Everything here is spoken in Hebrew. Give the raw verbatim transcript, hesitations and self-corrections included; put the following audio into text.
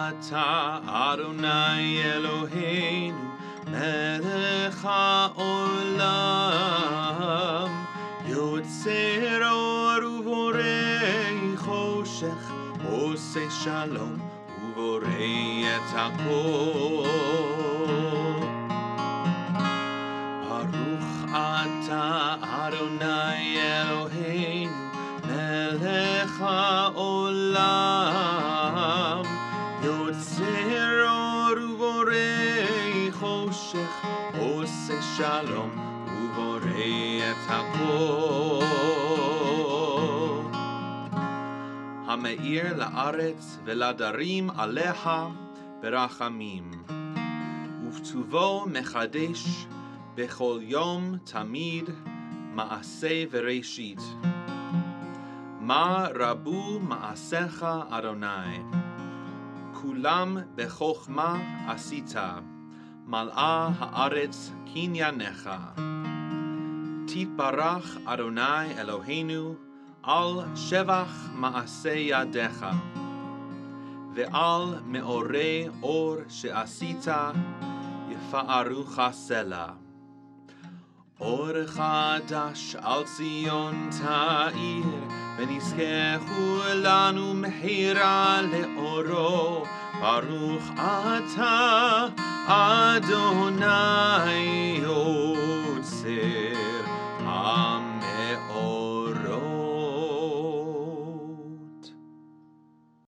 אתה אדוני אלוהינו מלך העולם יוצר אור ובורא חושך עושה שלום ובורא את הכל ברוך אתה אדוני אלוהינו מלך העולם יוצר אור ובורא חושך עושה שלום ובורא את הכל המאיר לארץ ולדרים עליך ברחמים ובטובו מחדש בכל יום תמיד מעשה וראשית מה רבו מעשיך אדוני כולם בחוכמה עשית מלאה הארץ קנייניך תתברך אדוני אלוהינו על שבח מעשה ידיך ועל מאורי אור שעשית יפארך סלה אור חדש על ציון תאיר ונזכה כולנו מהרה לאורו ברוך אתה אדוני יוצא